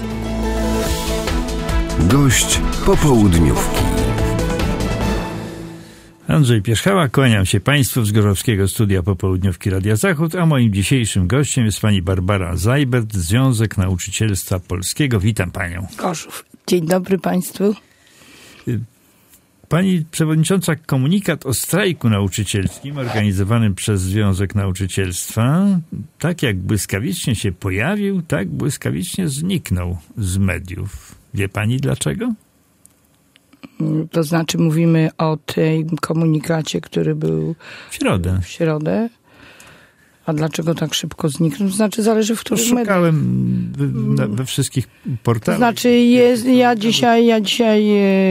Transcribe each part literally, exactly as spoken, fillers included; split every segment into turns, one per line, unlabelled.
Gość popołudniówki.
Andrzej Pierzchała, kłaniam się Państwu z Gorzowskiego Studia Popołudniówki Radia Zachód, a moim dzisiejszym gościem jest pani Barbara Zajbert, Związek Nauczycielstwa Polskiego. Witam panią.
Gorzów. Dzień dobry Państwu.
Pani przewodnicząca, komunikat o strajku nauczycielskim organizowanym przez Związek Nauczycielstwa tak jak błyskawicznie się pojawił, tak błyskawicznie zniknął z mediów. Wie pani dlaczego?
To znaczy mówimy o tej komunikacie, który był
w środę.
W środę. A dlaczego tak szybko zniknął? To znaczy zależy w których mediach.
Szukałem we, we wszystkich portalach.
To znaczy jest, ja dzisiaj, ja dzisiaj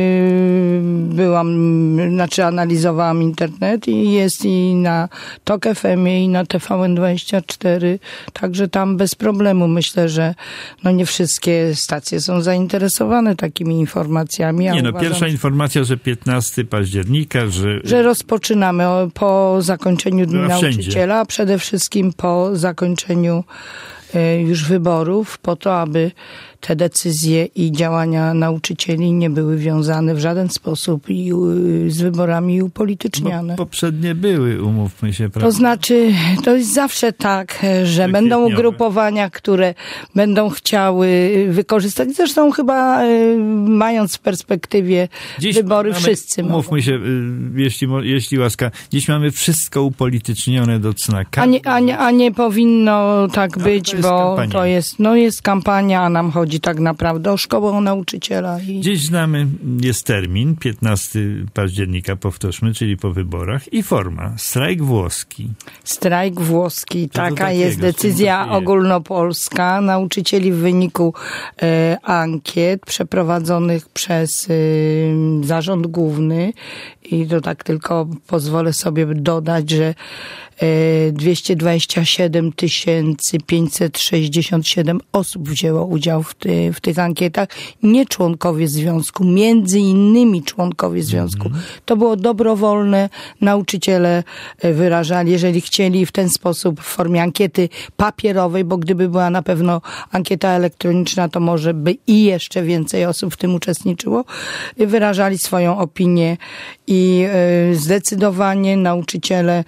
byłam, znaczy analizowałam internet i jest i na Tok F M i na T V N dwadzieścia cztery, także tam bez problemu. Myślę, że no nie wszystkie stacje są zainteresowane takimi informacjami. Ja
nie no,
uważam,
pierwsza informacja, że piętnastego października, że...
Że rozpoczynamy po zakończeniu Dnia Nauczyciela, a przede wszystkim Wszystkim po zakończeniu już wyborów, po to, aby te decyzje i działania nauczycieli nie były wiązane w żaden sposób i z wyborami i upolityczniane.
Bo poprzednie były, umówmy się, prawda?
To znaczy, to jest zawsze tak, że tak będą ugrupowania, które będą chciały wykorzystać. Zresztą chyba mając w perspektywie dziś wybory mamy, wszyscy
umówmy mogą. się, jeśli, jeśli łaska, dziś mamy wszystko upolitycznione do cna.
A nie, a nie, a nie powinno tak no, być, to bo kampania. to jest, no jest kampania, a nam chodzi tak naprawdę o szkołę, o nauczyciela. I...
Dziś znamy, jest termin, piętnastego października, powtórzmy, czyli po wyborach i forma, strajk włoski.
Strajk włoski, to taka takiego, jest decyzja ogólnopolska nauczycieli w wyniku e, ankiet przeprowadzonych przez e, Zarząd Główny i to tak tylko pozwolę sobie dodać, że dwieście dwadzieścia siedem tysięcy pięćset sześćdziesiąt siedem osób wzięło udział w, ty, w tych ankietach. Nie członkowie związku, między innymi członkowie związku. Mm-hmm. To było dobrowolne. Nauczyciele wyrażali, jeżeli chcieli w ten sposób w formie ankiety papierowej, bo gdyby była na pewno ankieta elektroniczna, to może by i jeszcze więcej osób w tym uczestniczyło. Wyrażali swoją opinię i zdecydowanie nauczyciele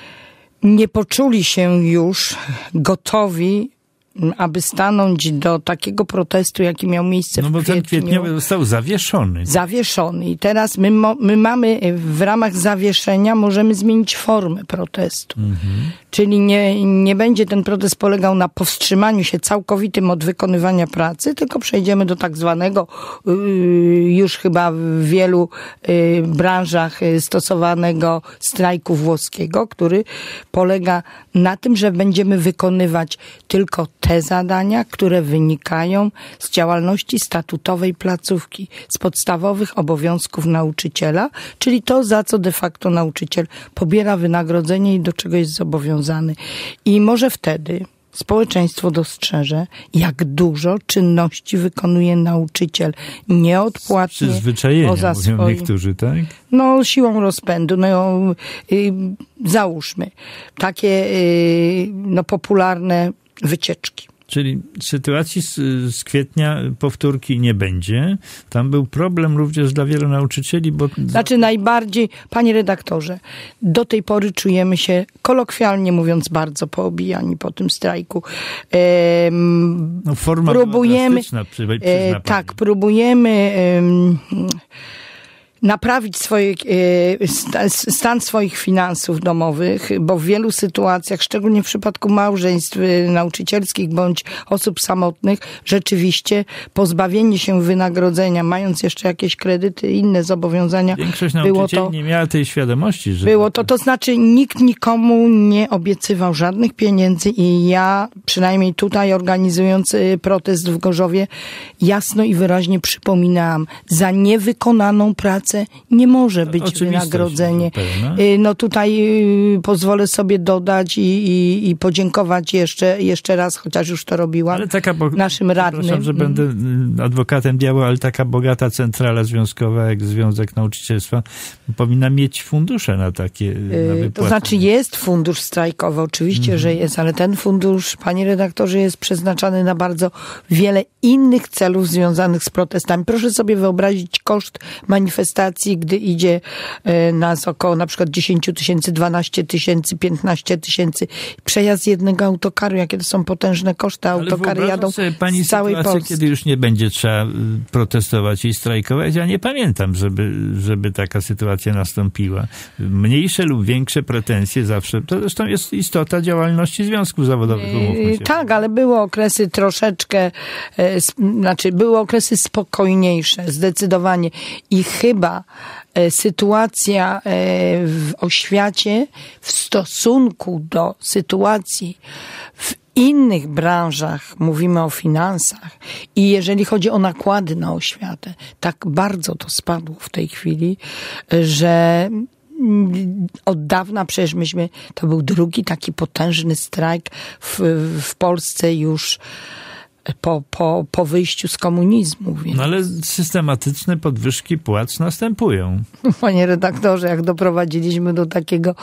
nie poczuli się już gotowi, aby stanąć do takiego protestu, jaki miał miejsce w kwietniu.
No bo ten kwietniowy został zawieszony.
Zawieszony. I teraz my, my mamy w ramach zawieszenia, możemy zmienić formę protestu. Mhm. Czyli nie, nie będzie ten protest polegał na powstrzymaniu się całkowitym od wykonywania pracy, tylko przejdziemy do tak zwanego yy, już chyba w wielu yy, branżach yy, stosowanego strajku włoskiego, który polega na tym, że będziemy wykonywać tylko te zadania, które wynikają z działalności statutowej placówki, z podstawowych obowiązków nauczyciela, czyli to, za co de facto nauczyciel pobiera wynagrodzenie i do czego jest zobowiązany. I może wtedy społeczeństwo dostrzeże, jak dużo czynności wykonuje nauczyciel nieodpłatnie.
Przyzwyczajenia,
poza
mówią
swoim,
niektórzy, tak?
No, siłą rozpędu. No, y, załóżmy takie y, no, popularne wycieczki.
Czyli sytuacji z, z kwietnia powtórki nie będzie. Tam był problem również dla wielu nauczycieli, bo...
Znaczy najbardziej, panie redaktorze, do tej pory czujemy się, kolokwialnie mówiąc, bardzo poobijani po tym strajku. Ehm,
no forma
próbujemy,
była drastyczna, przyzna
e, tak, próbujemy... E, naprawić swoje, stan swoich finansów domowych, bo w wielu sytuacjach, szczególnie w przypadku małżeństw nauczycielskich bądź osób samotnych, rzeczywiście pozbawienie się wynagrodzenia, mając jeszcze jakieś kredyty i inne zobowiązania.
Większość nauczycieli to, nie miała tej świadomości, że...
Było to, to znaczy nikt nikomu nie obiecywał żadnych pieniędzy i ja, przynajmniej tutaj organizując protest w Gorzowie, jasno i wyraźnie przypominałam, za niewykonaną pracę pracę nie może być
Oczywistość
wynagrodzenie.
zupełna.
No tutaj pozwolę sobie dodać i, i, i podziękować jeszcze, jeszcze raz, chociaż już to robiłam,
ale taka bo...
naszym radnym.
Przepraszam, że będę adwokatem diabła, ale taka bogata centrala związkowa jak Związek Nauczycielstwa powinna mieć fundusze na takie na wypłaty.
To znaczy jest fundusz strajkowy, oczywiście, mhm. że jest, ale ten fundusz, panie redaktorze, jest przeznaczany na bardzo wiele innych celów związanych z protestami. Proszę sobie wyobrazić koszt manifestacji, gdy idzie nas około na przykład dziesięć tysięcy, dwanaście tysięcy, piętnaście tysięcy. Przejazd jednego autokaru, jakie to są potężne koszty. Autokary jadą
sobie pani
z całej
sytuację,
Polski.
kiedy już nie będzie trzeba protestować i strajkować. Ja nie pamiętam, żeby, żeby taka sytuacja nastąpiła. Mniejsze lub większe pretensje zawsze. To zresztą jest istota działalności związków zawodowych. Umówmy się.
Tak, ale były okresy troszeczkę, e, znaczy były okresy spokojniejsze, zdecydowanie. I chyba e, sytuacja e, w oświacie w stosunku do sytuacji w innych branżach, mówimy o finansach, i jeżeli chodzi o nakłady na oświatę, tak bardzo to spadło w tej chwili, że od dawna przecież myśmy, to był drugi taki potężny strajk w, w Polsce już po, po, po wyjściu z komunizmu. Więc.
No ale systematyczne podwyżki płac następują.
Panie redaktorze, jak doprowadziliśmy do takiego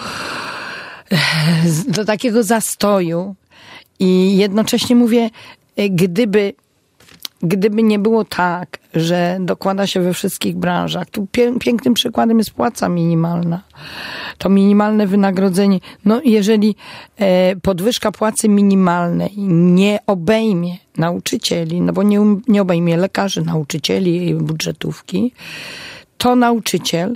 do takiego zastoju i jednocześnie mówię, gdyby Gdyby nie było tak, że dokłada się we wszystkich branżach, tu pięknym przykładem jest płaca minimalna. To minimalne wynagrodzenie. No jeżeli podwyżka płacy minimalnej nie obejmie nauczycieli, no bo nie, nie obejmie lekarzy, nauczycieli, budżetówki, to nauczyciel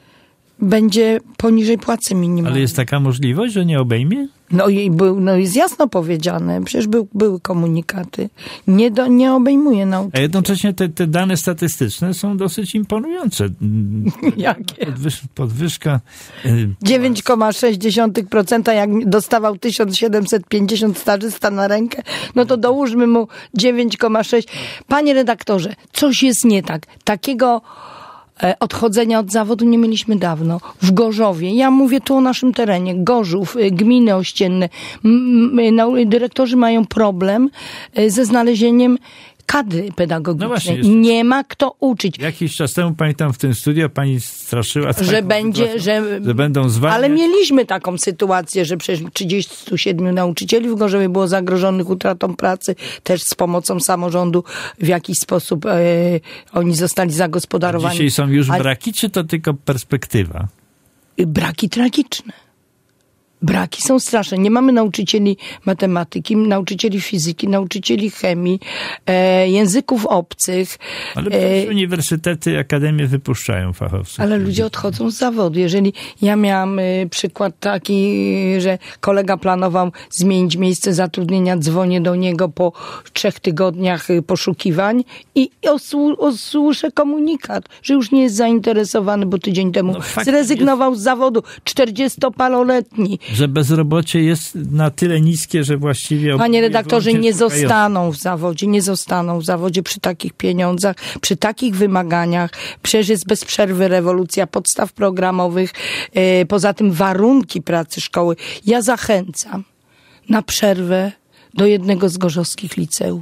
będzie poniżej płacy minimalnej.
Ale jest taka możliwość, że nie obejmie?
No i był, no jest jasno powiedziane, przecież był, były komunikaty. Nie, do, nie obejmuje nauczycieli.
A jednocześnie te, te dane statystyczne są dosyć imponujące.
Jakie?
Podwyż, podwyżka...
dziewięć przecinek sześć procent jak dostawał tysiąc siedemset pięćdziesiąt stażysta na rękę, no to dołóżmy mu dziewięć przecinek sześć. Panie redaktorze, coś jest nie tak. Takiego odchodzenia od zawodu nie mieliśmy dawno. W Gorzowie, ja mówię tu o naszym terenie, Gorzów, gminy ościenne, dyrektorzy mają problem ze znalezieniem kadry pedagogicznej. No właśnie, nie ma kto uczyć.
Jakiś czas temu, pamiętam, w tym studiu pani straszyła,
że będzie, że,
że będą zwalniać.
Ale mieliśmy taką sytuację, że przecież trzydziestu siedmiu nauczycieli w Gorzowie było zagrożonych utratą pracy, też z pomocą samorządu w jakiś sposób e, oni zostali zagospodarowani.
A dzisiaj są już braki, czy to tylko perspektywa?
Braki tragiczne. Braki są straszne. Nie mamy nauczycieli matematyki, nauczycieli fizyki, nauczycieli chemii, e, języków obcych.
Ale przecież e, uniwersytety, akademie wypuszczają fachowców.
Ale ludzie odchodzą z zawodu. Jeżeli ja miałam y, przykład taki, że kolega planował zmienić miejsce zatrudnienia, dzwonię do niego po trzech tygodniach y, poszukiwań i osłu- osłyszę komunikat, że już nie jest zainteresowany, bo tydzień temu no, zrezygnował jest... z zawodu. czterdziestopaloletni.
Że bezrobocie jest na tyle niskie, że właściwie...
Panie redaktorze, nie zostaną w zawodzie, nie zostaną w zawodzie przy takich pieniądzach, przy takich wymaganiach. Przecież jest bez przerwy rewolucja podstaw programowych, poza tym warunki pracy szkoły. Ja zachęcam na przerwę do jednego z gorzowskich liceów.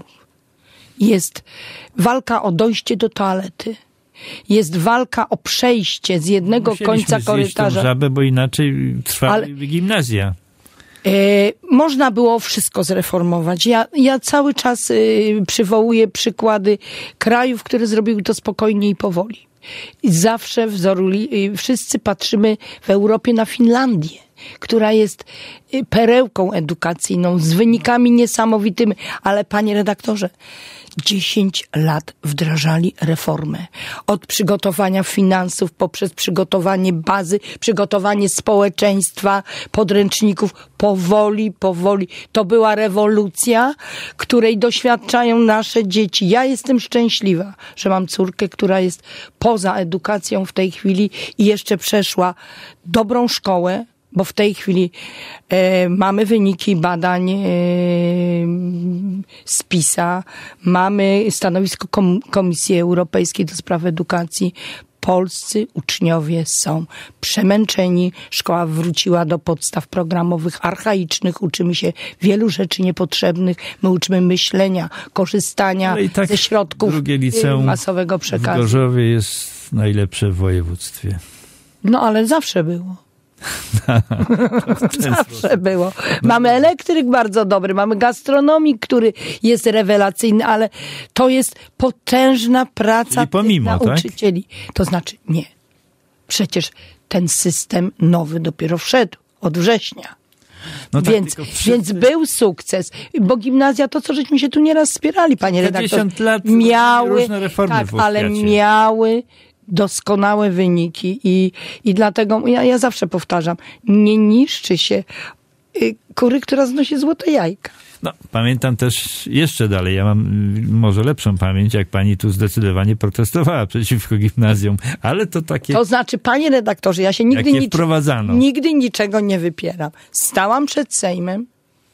Jest walka o dojście do toalety. Jest walka o przejście z jednego
Musieliśmy
końca korytarza.
Tą żabę, bo inaczej trwały Ale, gimnazja.
E, można było wszystko zreformować. Ja, ja cały czas e, przywołuję przykłady krajów, które zrobiły to spokojnie i powoli. I zawsze wzoru, e, wszyscy patrzymy w Europie na Finlandię, która jest perełką edukacyjną, z wynikami niesamowitymi. Ale panie redaktorze, dziesięć lat wdrażali reformę. Od przygotowania finansów poprzez przygotowanie bazy, przygotowanie społeczeństwa, podręczników. Powoli, powoli. To była rewolucja, której doświadczają nasze dzieci. Ja jestem szczęśliwa, że mam córkę, która jest poza edukacją w tej chwili i jeszcze przeszła dobrą szkołę, bo w tej chwili e, mamy wyniki badań e, z PISA, mamy stanowisko kom- Komisji Europejskiej do spraw edukacji. polscy uczniowie są przemęczeni. Szkoła wróciła do podstaw programowych archaicznych. Uczymy się wielu rzeczy niepotrzebnych. My uczymy myślenia, korzystania
tak
ze środków
drugie liceum
masowego przekazu.
W Gorzowie jest najlepsze w województwie.
No ale zawsze było. Zawsze było. Mamy elektryk bardzo dobry, mamy gastronomik, który jest rewelacyjny, ale to jest potężna praca
Czyli pomimo,
tych nauczycieli. Tak? To znaczy nie. Przecież ten system nowy dopiero wszedł od września. No tak, więc, wszyscy... więc był sukces, bo gimnazja, to co żeśmy się tu nieraz spierali, panie redaktor,
lat
miały,
różne reformy
tak,
w
ale miały doskonałe wyniki i, i dlatego ja, ja zawsze powtarzam, nie niszczy się kury, która znosi złote jajka.
No, pamiętam też jeszcze dalej, ja mam może lepszą pamięć, jak pani tu zdecydowanie protestowała przeciwko gimnazjom, ale to takie...
To znaczy, panie redaktorze, ja się nigdy, nic, nigdy niczego nie wypieram. Stałam przed Sejmem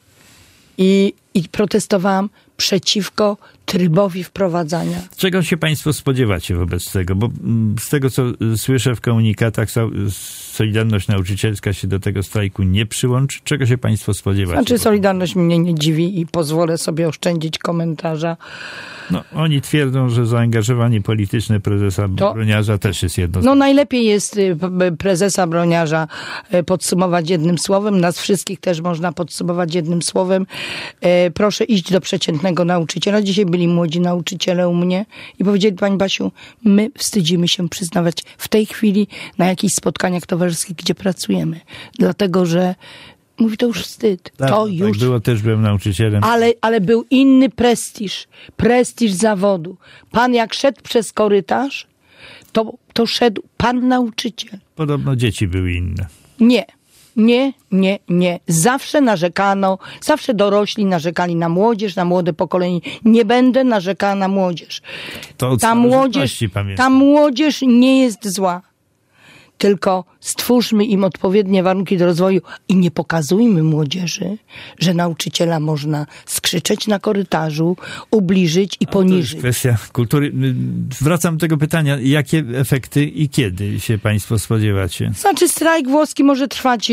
i, i protestowałam przeciwko trybowi wprowadzania.
Czego się państwo spodziewacie wobec tego? Bo z tego, co słyszę w komunikatach, Solidarność Nauczycielska się do tego strajku nie przyłączy. Czego się państwo spodziewacie?
Znaczy, Solidarność mnie nie dziwi i pozwolę sobie oszczędzić komentarza.
No, oni twierdzą, że zaangażowanie polityczne prezesa to, Broniarza też jest jedno.
No najlepiej jest prezesa Broniarza podsumować jednym słowem. Nas wszystkich też można podsumować jednym słowem. Proszę iść do przeciętnego nauczyciela. Dzisiaj byli młodzi nauczyciele u mnie i powiedzieli, pani Basiu, my wstydzimy się przyznawać w tej chwili na jakichś spotkaniach towarzyskich, gdzie pracujemy. Dlatego, że mówi, to już wstyd.
Tak,
to
tak
już
było, też byłem nauczycielem.
Ale, ale był inny prestiż. Prestiż zawodu. Pan jak szedł przez korytarz, to, to szedł pan nauczyciel.
Podobno dzieci były inne.
Nie. Nie, nie, nie. Zawsze narzekano, zawsze dorośli narzekali na młodzież, na młode pokolenie. Nie będę narzekała na młodzież.
To od
ta młodzież, ta młodzież nie jest zła. Tylko stwórzmy im odpowiednie warunki do rozwoju i nie pokazujmy młodzieży, że nauczyciela można skrzyczeć na korytarzu, ubliżyć i poniżyć.
To jest kwestia kultury. Wracam do tego pytania, jakie efekty i kiedy się państwo spodziewacie?
Znaczy, strajk włoski może trwać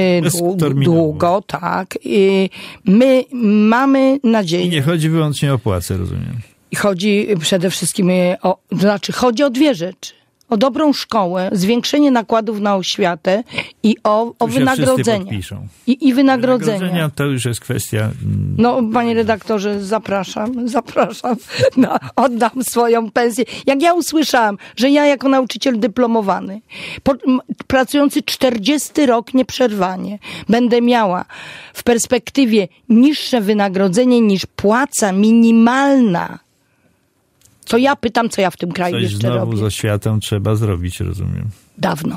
długo, tak. My mamy nadzieję.
I nie chodzi wyłącznie o płacę, rozumiem.
Chodzi przede wszystkim o, to znaczy chodzi o dwie rzeczy. O dobrą szkołę, zwiększenie nakładów na oświatę i o, o wynagrodzenia. I, I wynagrodzenia. Wynagrodzenia
to już jest kwestia...
No, panie redaktorze, zapraszam, zapraszam. No, oddam swoją pensję. Jak ja usłyszałam, że ja jako nauczyciel dyplomowany, po, m, pracujący czterdziesty rok nieprzerwanie, będę miała w perspektywie niższe wynagrodzenie niż płaca minimalna, to ja pytam, co ja w tym kraju
Coś
jeszcze
znowu
robię.
z oświatą trzeba zrobić, rozumiem.
Dawno.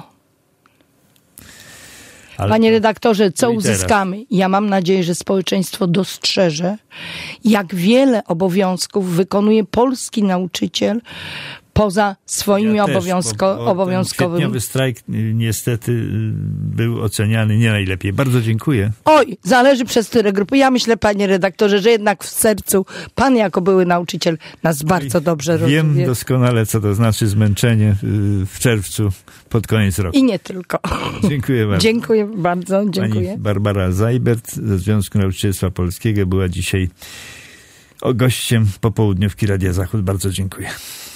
Ale
Panie redaktorze, co
i
uzyskamy?
teraz.
Ja mam nadzieję, że społeczeństwo dostrzeże, jak wiele obowiązków wykonuje polski nauczyciel poza swoimi
ja
obowiązko,
też, bo, bo
obowiązkowymi.
Kwietniowy strajk niestety był oceniany nie najlepiej. Bardzo dziękuję.
Oj, zależy przez które grupy. Ja myślę, panie redaktorze, że jednak w sercu pan jako były nauczyciel nas bardzo dobrze rozumie.
Wiem doskonale, co to znaczy zmęczenie w czerwcu pod koniec roku.
I nie tylko.
Dziękuję bardzo.
Dziękuję bardzo. Dziękuję.
Pani Barbara Zajbert ze Związku Nauczycielstwa Polskiego była dzisiaj gościem popołudniówki Radia Zachód. Bardzo dziękuję.